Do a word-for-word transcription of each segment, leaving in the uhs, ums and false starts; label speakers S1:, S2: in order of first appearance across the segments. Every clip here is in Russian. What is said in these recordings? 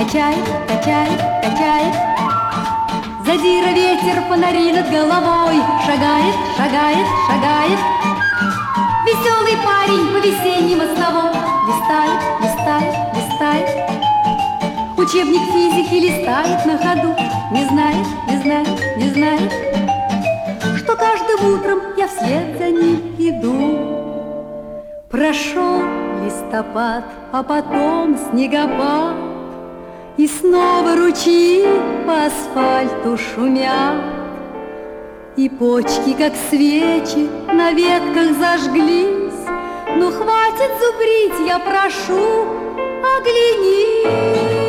S1: качает, качает, качает. Задира ветер, фонари над головой, шагает, шагает, шагает. Веселый парень по весенней мостовой листает, листает, листает. Учебник физики листает на ходу, не знает, не знает, не знает, что каждым утром я вслед за ним иду. Прошел листопад, а потом снегопад, и снова ручьи по асфальту шумят, и почки, как свечи, на ветках зажглись. Ну хватит зубрить, я прошу, оглянись.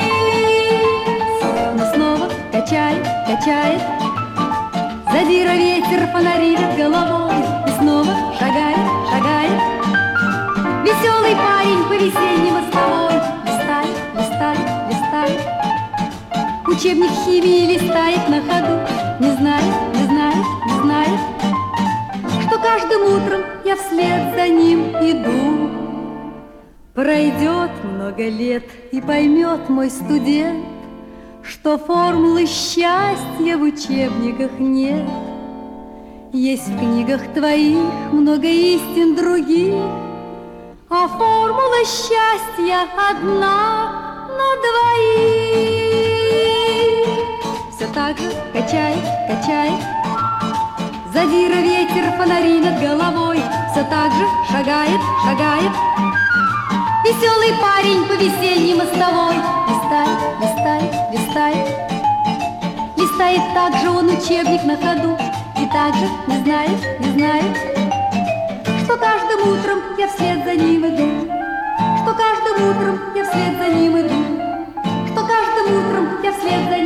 S1: Но снова качает, качает. Задира ветер, фонари над головой, и снова шагает, шагает. Веселый парень по весенней мостовой листает, листает, листает. Учебник химии листает на ходу, не знает, не знает, не знает, что каждым утром я вслед за ним иду. Пройдет много лет, и поймет мой студент, что формулы счастья в учебниках нет. Есть в книгах твоих много истин других, а формула счастья одна на двоих. Все так же качает, качает. Задира ветер, фонари над головой, все так же шагает, шагает. Веселый парень по весенней мостовой листает, листает, листает. Листает так же он учебник на ходу, и так же не знает, не знает, что каждым утром я вслед за ним иду, что каждым утром я вслед за ним иду, что каждым утром я вслед за ним иду.